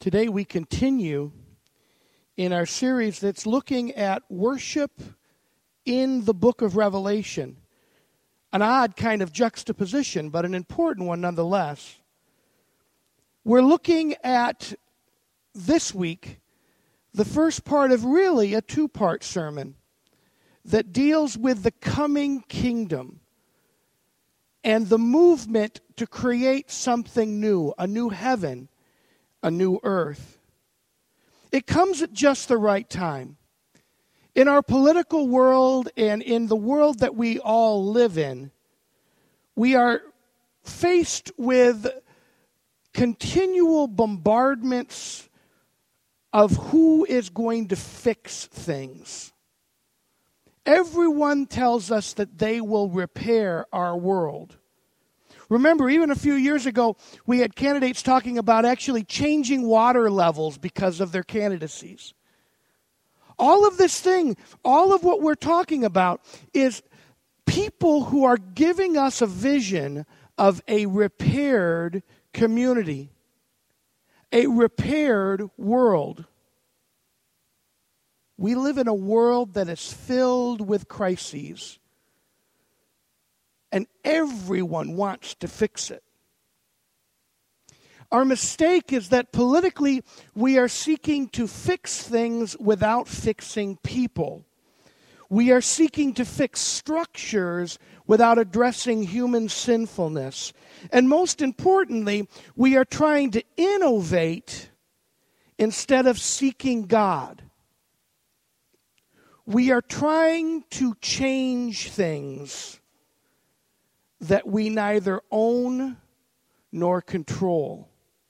Today we continue in our series that's looking at worship in the book of Revelation. An odd kind of juxtaposition, but an important one nonetheless. We're looking at, this week, the first part of really a two-part sermon that deals with the coming kingdom and the movement to create something new, a new heaven, a new earth. It comes at just the right time. In our political world and in the world that we all live in, we are faced with continual bombardments of who is going to fix things. Everyone tells us that they will repair our world. Remember, even a few years ago, we had candidates talking about actually changing water levels because of their candidacies. All of this thing, all of what we're talking about is people who are giving us a vision of a repaired community, a repaired world. We live in a world that is filled with crises, and everyone wants to fix it. Our mistake is that politically we are seeking to fix things without fixing people. We are seeking to fix structures without addressing human sinfulness. And most importantly, we are trying to innovate instead of seeking God. We are trying to change things that we neither own nor control.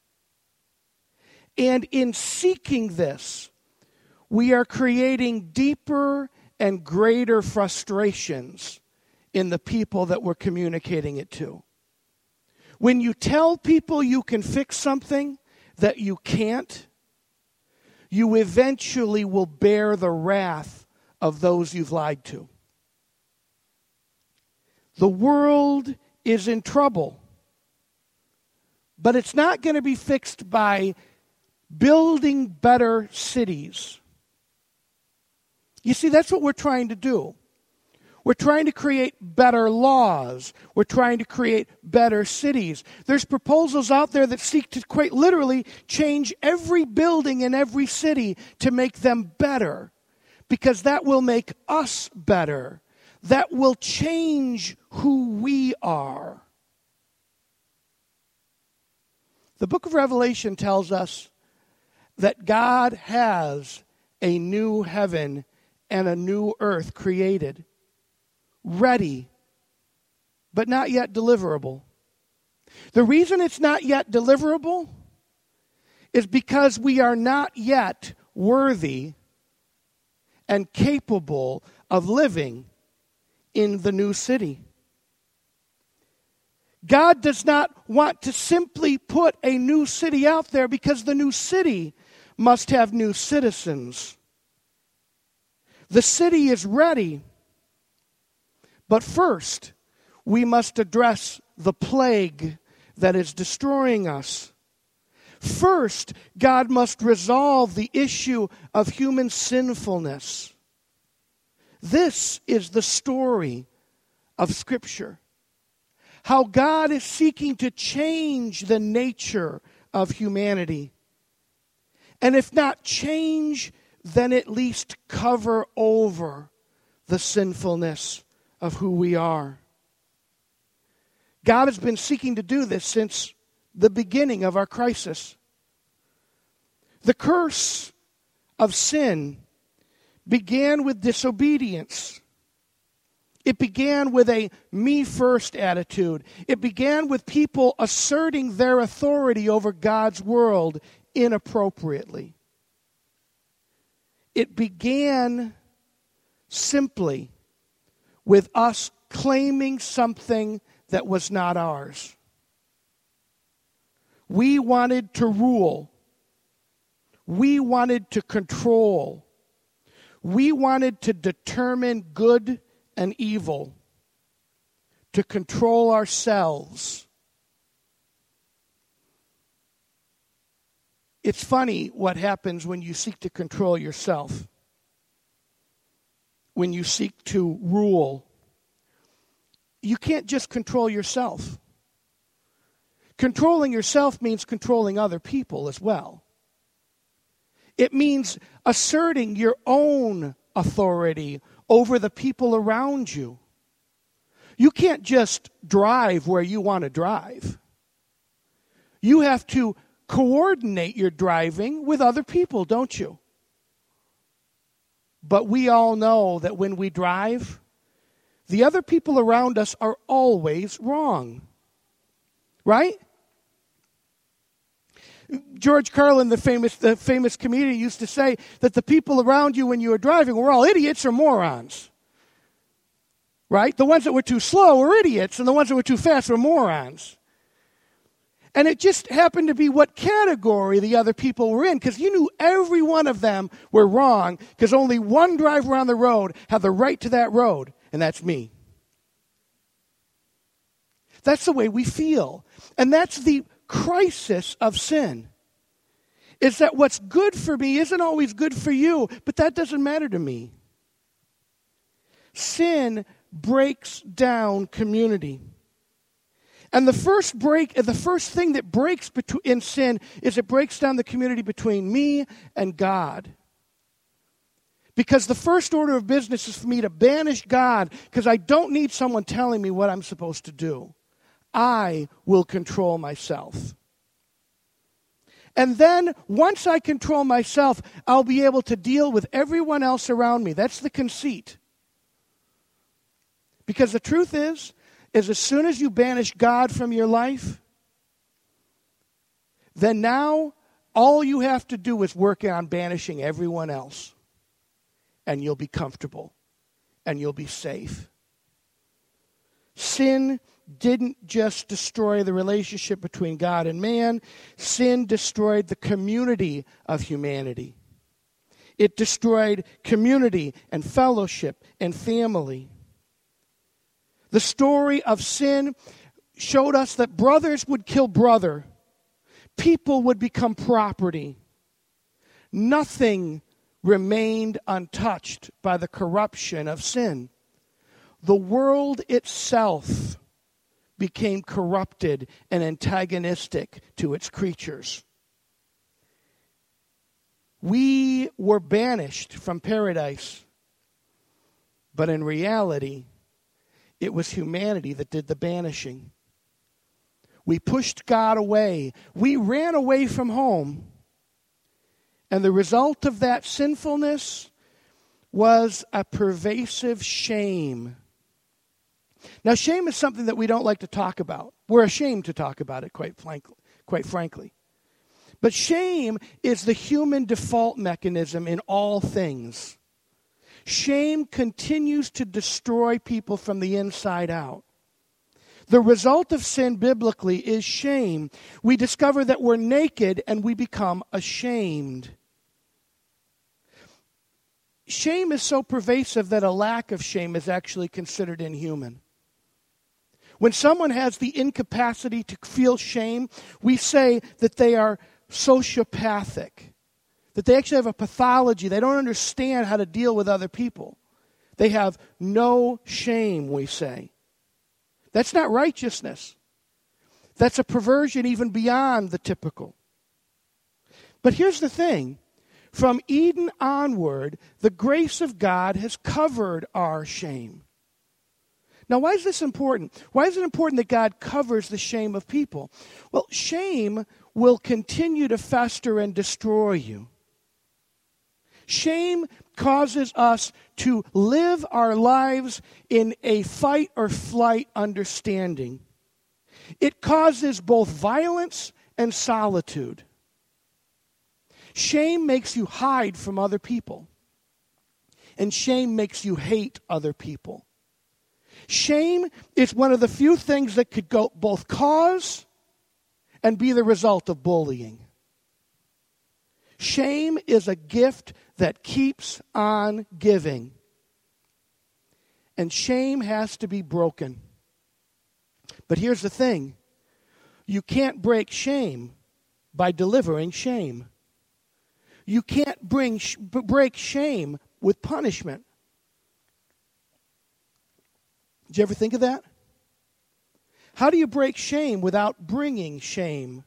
And in seeking this, we are creating deeper and greater frustrations in the people that we're communicating it to. When you tell people you can fix something that you can't, you eventually will bear the wrath of those you've lied to. The world is in trouble, but it's not going to be fixed by building better cities. You see, that's what we're trying to do. We're trying to create better laws. We're trying to create better cities. There's proposals out there that seek to quite literally change every building in every city to make them better, because that will make us better. That will change who we are. The book of Revelation tells us that God has a new heaven and a new earth created, ready, but not yet deliverable. The reason it's not yet deliverable is because we are not yet worthy and capable of living in the new city. God does not want to simply put a new city out there because the new city must have new citizens. The city is ready, but first we must address the plague that is destroying us. First, God must resolve the issue of human sinfulness. This is the story of Scripture. How God is seeking to change the nature of humanity. And if not change, then at least cover over the sinfulness of who we are. God has been seeking to do this since the beginning of our crisis. The curse of sin began with disobedience. It began with a me-first attitude. It began with people asserting their authority over God's world inappropriately. It began simply with us claiming something that was not ours. We wanted to rule. We wanted to control. We wanted to determine good and evil, to control ourselves. It's funny what happens when you seek to control yourself, when you seek to rule. You can't just control yourself. Controlling yourself means controlling other people as well. It means asserting your own authority over the people around you. You can't just drive where you want to drive. You have to coordinate your driving with other people, don't you? But we all know that when we drive, the other people around us are always wrong. Right? George Carlin, the famous comedian, used to say that the people around you when you were driving were all idiots or morons. Right? The ones that were too slow were idiots, and the ones that were too fast were morons. And it just happened to be what category the other people were in, because you knew every one of them were wrong, because only one driver on the road had the right to that road, and that's me. That's the way we feel. And that's the crisis of sin. Is that what's good for me isn't always good for you, but that doesn't matter to me. Sin breaks down community. And the first thing that breaks in sin is it breaks down the community between me and God. Because the first order of business is for me to banish God, because I don't need someone telling me what I'm supposed to do. I will control myself. And then, once I control myself, I'll be able to deal with everyone else around me. That's the conceit. Because the truth is as soon as you banish God from your life, then now all you have to do is work on banishing everyone else. And you'll be comfortable. And you'll be safe. Sin didn't just destroy the relationship between God and man. Sin destroyed the community of humanity. It destroyed community and fellowship and family. The story of sin showed us that brothers would kill brother. People would become property. Nothing remained untouched by the corruption of sin. The world itself became corrupted and antagonistic to its creatures. We were banished from paradise, but in reality, it was humanity that did the banishing. We pushed God away. We ran away from home. And the result of that sinfulness was a pervasive shame. Now, shame is something that we don't like to talk about. We're ashamed to talk about it, quite frankly. But shame is the human default mechanism in all things. Shame continues to destroy people from the inside out. The result of sin biblically is shame. We discover that we're naked and we become ashamed. Shame is so pervasive that a lack of shame is actually considered inhuman. When someone has the incapacity to feel shame, we say that they are sociopathic, that they actually have a pathology. They don't understand how to deal with other people. They have no shame, we say. That's not righteousness. That's a perversion even beyond the typical. But here's the thing. From Eden onward, the grace of God has covered our shame. Now, why is this important? Why is it important that God covers the shame of people? Well, shame will continue to fester and destroy you. Shame causes us to live our lives in a fight or flight understanding. It causes both violence and solitude. Shame makes you hide from other people. And shame makes you hate other people. Shame is one of the few things that could both cause and be the result of bullying. Shame is a gift that keeps on giving. And shame has to be broken. But here's the thing. You can't break shame by delivering shame. You can't break shame with punishment. Did you ever think of that? How do you break shame without bringing shame?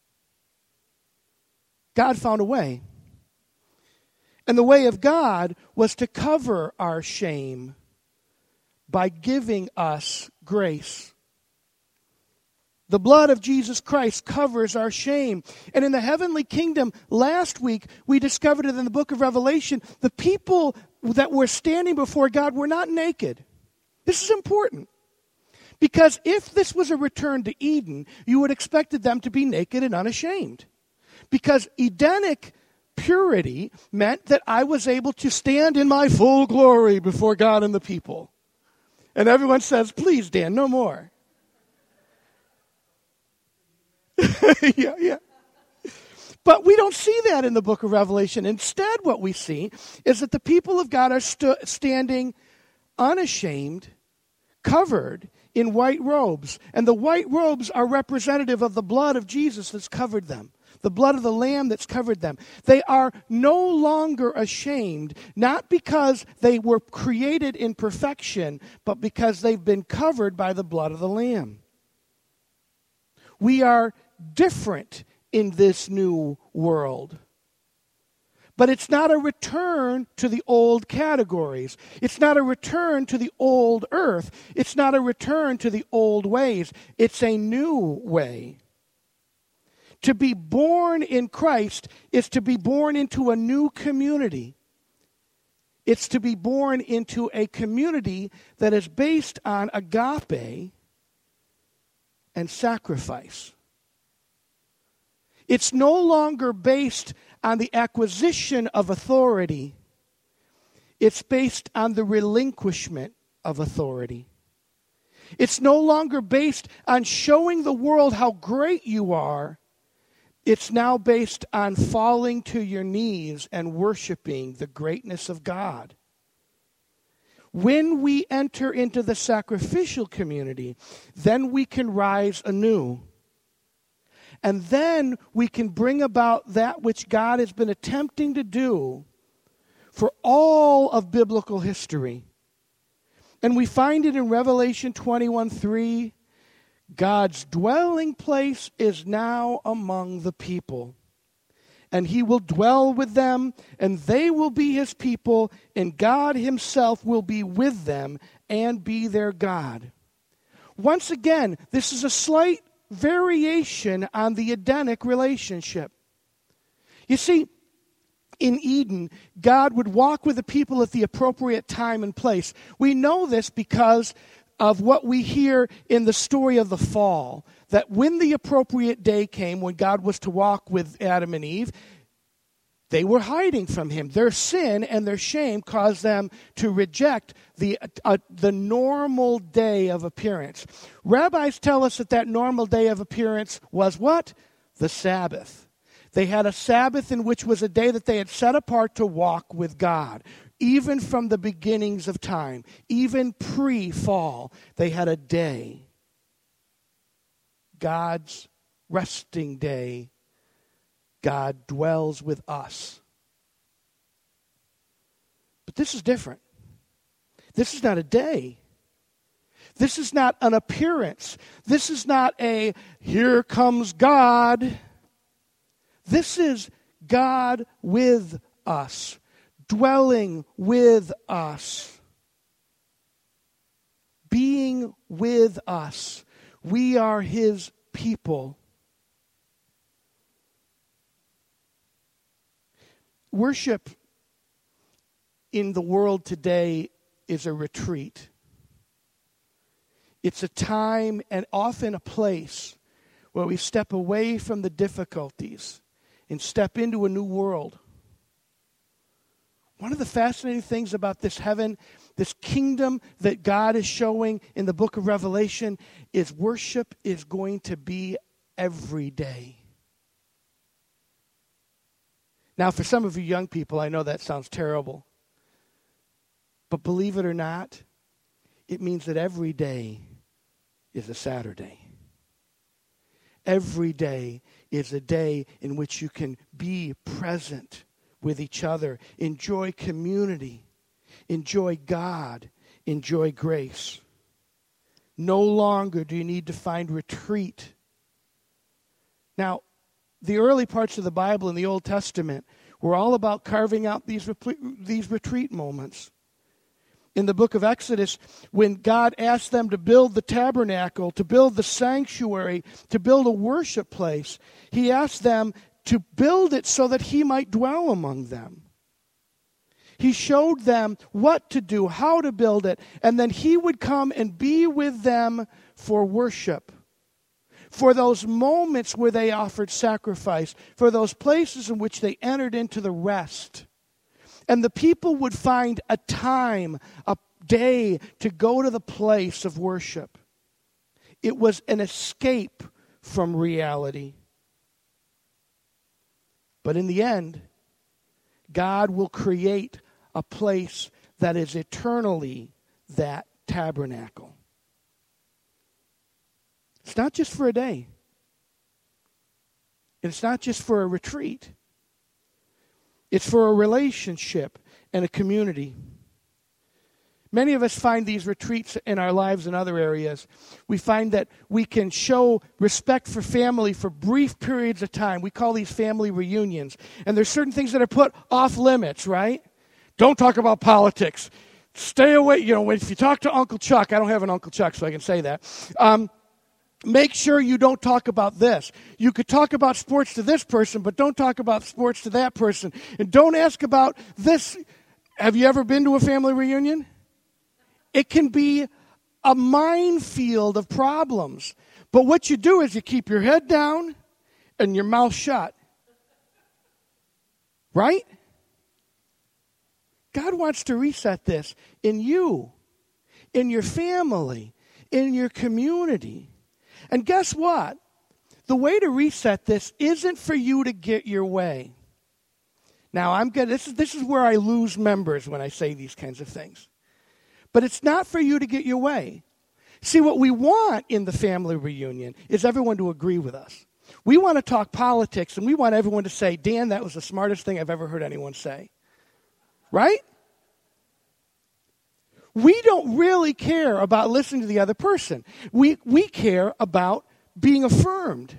God found a way. And the way of God was to cover our shame by giving us grace. The blood of Jesus Christ covers our shame. And in the heavenly kingdom, last week, we discovered it in the book of Revelation, the people that were standing before God were not naked. This is important. Because if this was a return to Eden, you would have expected them to be naked and unashamed. Because Edenic purity meant that I was able to stand in my full glory before God and the people. And everyone says, please, Dan, no more. Yeah. But we don't see that in the book of Revelation. Instead, what we see is that the people of God are standing unashamed, covered in white robes. And the white robes are representative of the blood of Jesus that's covered them. The blood of the Lamb that's covered them. They are no longer ashamed, not because they were created in perfection, but because they've been covered by the blood of the Lamb. We are different in this new world. But it's not a return to the old categories. It's not a return to the old earth. It's not a return to the old ways. It's a new way. To be born in Christ is to be born into a new community. It's to be born into a community that is based on agape and sacrifice. It's no longer based on the acquisition of authority. It's based on the relinquishment of authority. It's no longer based on showing the world how great you are. It's now based on falling to your knees and worshiping the greatness of God. When we enter into the sacrificial community, then we can rise anew. And then we can bring about that which God has been attempting to do for all of biblical history. And we find it in Revelation 21:3. God's dwelling place is now among the people. And he will dwell with them, and they will be his people, and God himself will be with them and be their God. Once again, this is a slight variation on the Edenic relationship. You see, in Eden, God would walk with the people at the appropriate time and place. We know this because of what we hear in the story of the fall, that when the appropriate day came, when God was to walk with Adam and Eve, they were hiding from him. Their sin and their shame caused them to reject the normal day of appearance. Rabbis tell us that normal day of appearance was what? The Sabbath. They had a Sabbath in which was a day that they had set apart to walk with God. Even from the beginnings of time, even pre-fall, they had a day. God's resting day. God dwells with us. But this is different. This is not a day. This is not an appearance. This is not a, here comes God. This is God with us, dwelling with us, being with us. We are his people. Worship in the world today is a retreat. It's a time and often a place where we step away from the difficulties and step into a new world. One of the fascinating things about this heaven, this kingdom that God is showing in the book of Revelation, is worship is going to be every day. Now, for some of you young people, I know that sounds terrible. But believe it or not, it means that every day is a Saturday. Every day is a day in which you can be present with each other, enjoy community, enjoy God, enjoy grace. No longer do you need to find retreat. Now, the early parts of the Bible in the Old Testament were all about carving out these retreat moments. In the book of Exodus, when God asked them to build the tabernacle, to build the sanctuary, to build a worship place, he asked them to build it so that he might dwell among them. He showed them what to do, how to build it, and then he would come and be with them for worship, for those moments where they offered sacrifice, for those places in which they entered into the rest. And the people would find a time, a day to go to the place of worship. It was an escape from reality. But in the end, God will create a place that is eternally that tabernacle. It's not just for a day. It's not just for a retreat. It's for a relationship and a community. Many of us find these retreats in our lives in other areas. We find that we can show respect for family for brief periods of time. We call these family reunions. And there's certain things that are put off limits, right? Don't talk about politics. Stay away. You know, if you talk to Uncle Chuck, I don't have an Uncle Chuck, so I can say that. Make sure you don't talk about this. You could talk about sports to this person, but don't talk about sports to that person. And don't ask about this. Have you ever been to a family reunion? It can be a minefield of problems. But what you do is you keep your head down and your mouth shut. Right? God wants to reset this in you, in your family, in your community. And guess what? The way to reset this isn't for you to get your way. Now, this is where I lose members when I say these kinds of things. But it's not for you to get your way. See, what we want in the family reunion is everyone to agree with us. We want to talk politics, and we want everyone to say, Dan, that was the smartest thing I've ever heard anyone say. Right? We don't really care about listening to the other person. We care about being affirmed.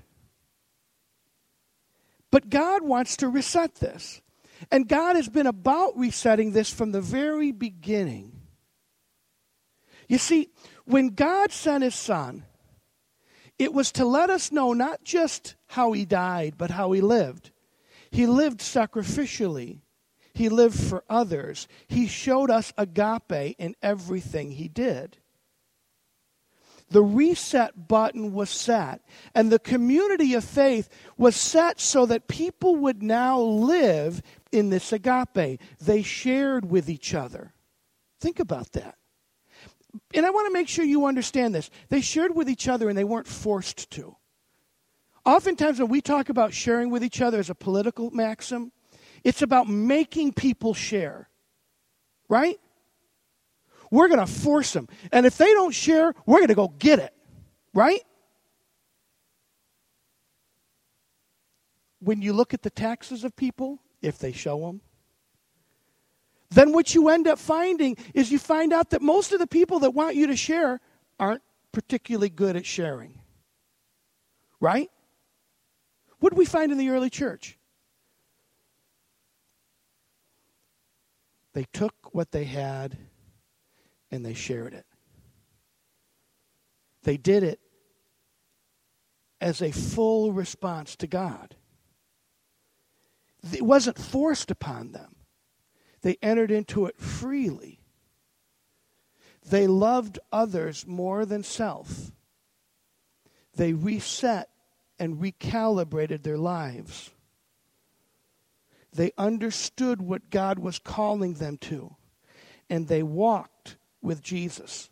But God wants to reset this. And God has been about resetting this from the very beginning. You see, when God sent his Son, it was to let us know not just how he died, but how he lived. He lived sacrificially. He lived for others. He showed us agape in everything he did. The reset button was set, and the community of faith was set so that people would now live in this agape. They shared with each other. Think about that. And I want to make sure you understand this. They shared with each other and they weren't forced to. Oftentimes when we talk about sharing with each other as a political maxim, it's about making people share. Right? We're going to force them. And if they don't share, we're going to go get it. Right? When you look at the taxes of people, if they show them, then what you end up finding is you find out that most of the people that want you to share aren't particularly good at sharing. Right? What did we find in the early church? They took what they had and they shared it. They did it as a full response to God. It wasn't forced upon them. They entered into it freely. They loved others more than self. They reset and recalibrated their lives. They understood what God was calling them to, and they walked with Jesus.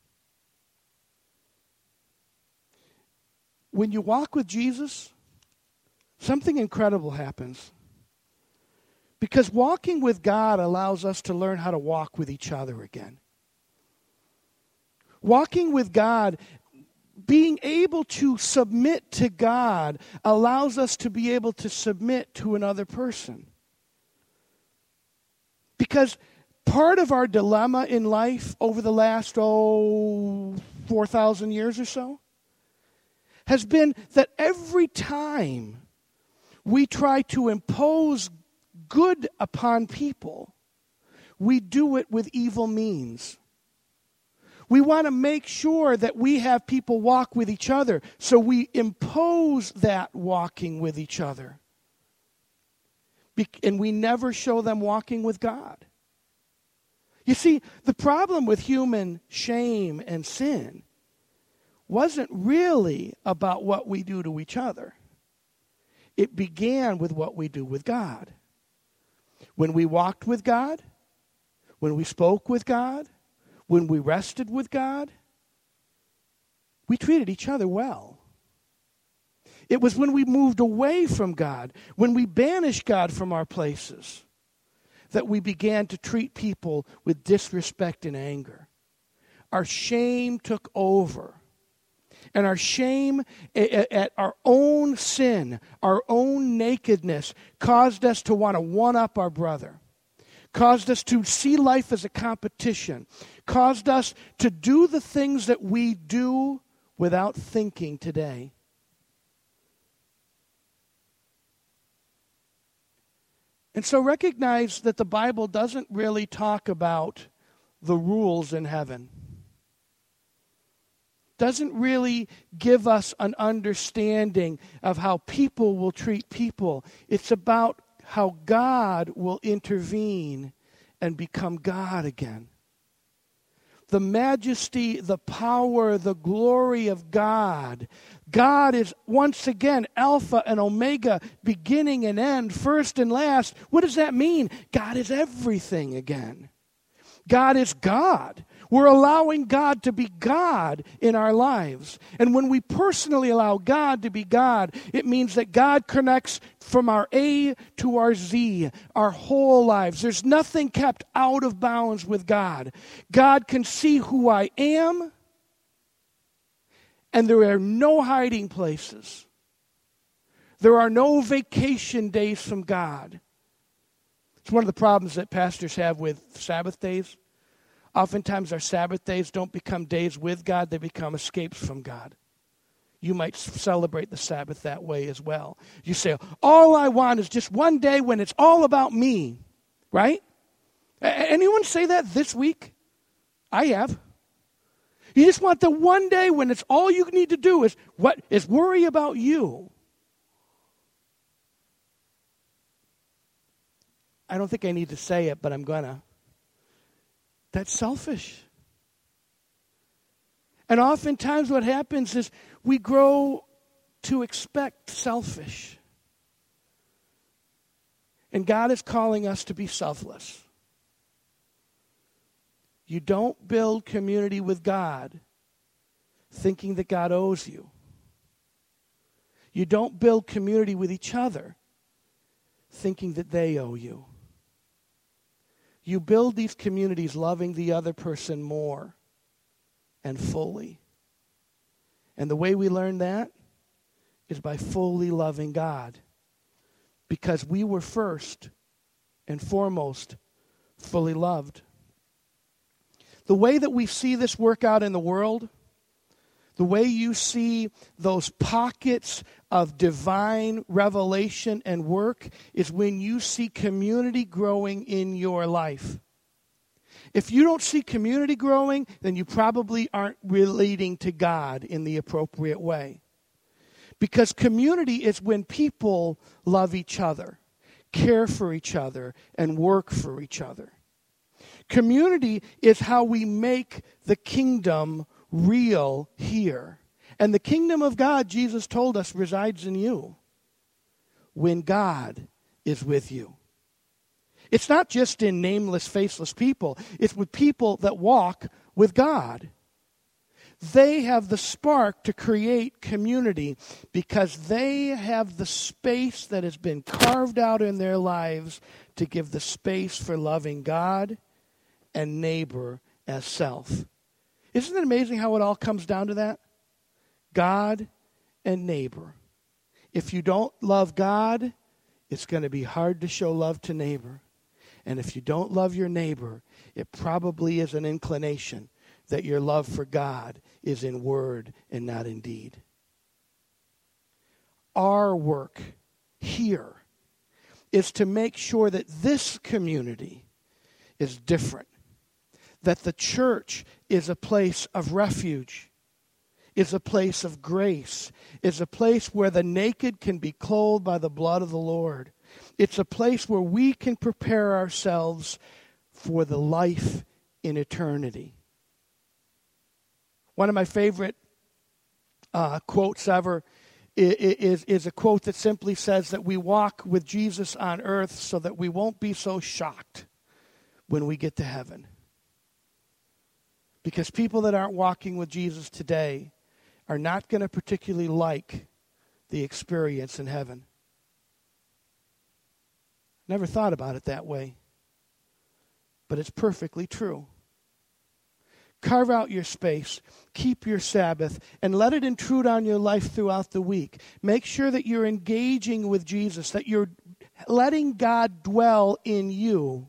When you walk with Jesus, something incredible happens. Because walking with God allows us to learn how to walk with each other again. Walking with God, being able to submit to God, allows us to be able to submit to another person. Because part of our dilemma in life over the last, 4,000 years or so has been that every time we try to impose good upon people, we do it with evil means. We want to make sure that we have people walk with each other, so we impose that walking with each other. And we never show them walking with God. You see, the problem with human shame and sin wasn't really about what we do to each other. It began with what we do with God. When we walked with God, when we spoke with God, when we rested with God, we treated each other well. It was when we moved away from God, when we banished God from our places, that we began to treat people with disrespect and anger. Our shame took over. And our shame at our own sin, our own nakedness, caused us to want to one-up our brother. Caused us to see life as a competition. Caused us to do the things that we do without thinking today. And so recognize that the Bible doesn't really talk about the rules in heaven. Doesn't really give us an understanding of how people will treat people. It's about how God will intervene and become God again. The majesty, the power, the glory of God. God is once again Alpha and Omega, beginning and end, first and last. What does that mean? God is everything again. God is God. We're allowing God to be God in our lives. And when we personally allow God to be God, it means that God connects from our A to our Z, our whole lives. There's nothing kept out of bounds with God. God can see who I am, and there are no hiding places. There are no vacation days from God. It's one of the problems that pastors have with Sabbath days. Oftentimes our Sabbath days don't become days with God, they become escapes from God. You might celebrate the Sabbath that way as well. You say, all I want is just one day when it's all about me, right? Anyone say that this week? I have. You just want the one day when it's all you need to do is worry about you. I don't think I need to say it, but I'm gonna. That's selfish. And oftentimes what happens is we grow to expect selfish. And God is calling us to be selfless. You don't build community with God thinking that God owes you. You don't build community with each other thinking that they owe you. You build these communities loving the other person more and fully. And the way we learn that is by fully loving God. Because we were first and foremost fully loved. The way that we see this work out in the world, the way you see those pockets of divine revelation and work is when you see community growing in your life. If you don't see community growing, then you probably aren't relating to God in the appropriate way. Because community is when people love each other, care for each other, and work for each other. Community is how we make the kingdom real here. And the kingdom of God, Jesus told us, resides in you when God is with you. It's not just in nameless, faceless people. It's with people that walk with God. They have the spark to create community because they have the space that has been carved out in their lives to give the space for loving God and neighbor as self. Isn't it amazing how it all comes down to that? God and neighbor. If you don't love God, it's going to be hard to show love to neighbor. And if you don't love your neighbor, it probably is an inclination that your love for God is in word and not in deed. Our work here is to make sure that this community is different, that the church is a place of refuge, is a place of grace, is a place where the naked can be clothed by the blood of the Lord. It's a place where we can prepare ourselves for the life in eternity. One of my favorite quotes ever is a quote that simply says that we walk with Jesus on earth so that we won't be so shocked when we get to heaven. Because people that aren't walking with Jesus today are not going to particularly like the experience in heaven. Never thought about it that way, but it's perfectly true. Carve out your space, keep your Sabbath, and let it intrude on your life throughout the week. Make sure that you're engaging with Jesus, that you're letting God dwell in you.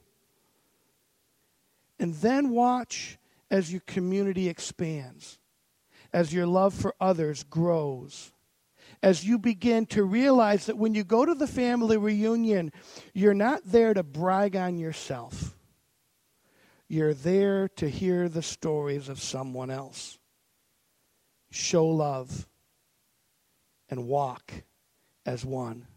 And then watch as your community expands, as your love for others grows, as you begin to realize that when you go to the family reunion, you're not there to brag on yourself. You're there to hear the stories of someone else. Show love and walk as one.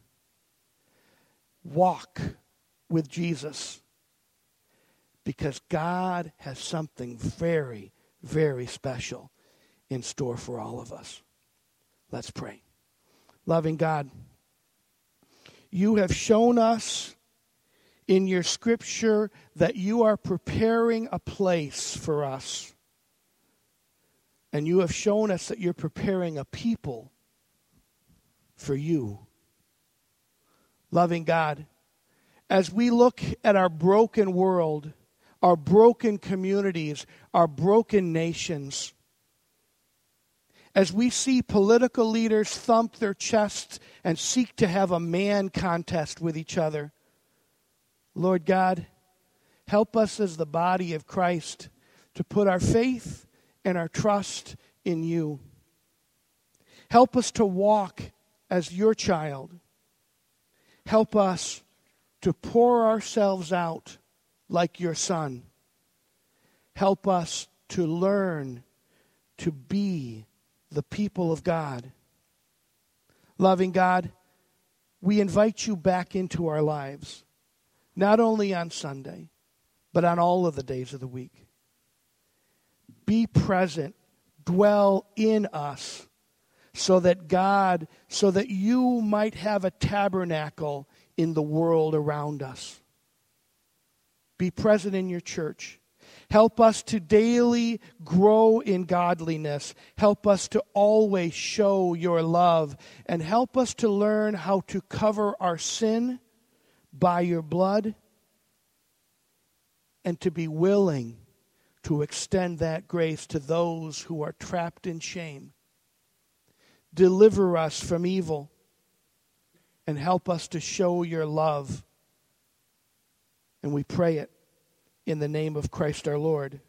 Walk with Jesus because God has something very, very special in store for all of us. Let's pray. Loving God, you have shown us in your scripture that you are preparing a place for us. And you have shown us that you're preparing a people for you. Loving God, as we look at our broken world, our broken communities, our broken nations, as we see political leaders thump their chests and seek to have a man contest with each other, Lord God, help us as the body of Christ to put our faith and our trust in you. Help us to walk as your child. Help us to pour ourselves out like your Son. Help us to learn to be the people of God. Loving God, we invite you back into our lives. Not only on Sunday, but on all of the days of the week. Be present, dwell in us, so that you might have a tabernacle in the world around us. Be present in your church. Help us to daily grow in godliness. Help us to always show your love. And help us to learn how to cover our sin by your blood, and to be willing to extend that grace to those who are trapped in shame. Deliver us from evil and help us to show your love. And we pray it in the name of Christ our Lord.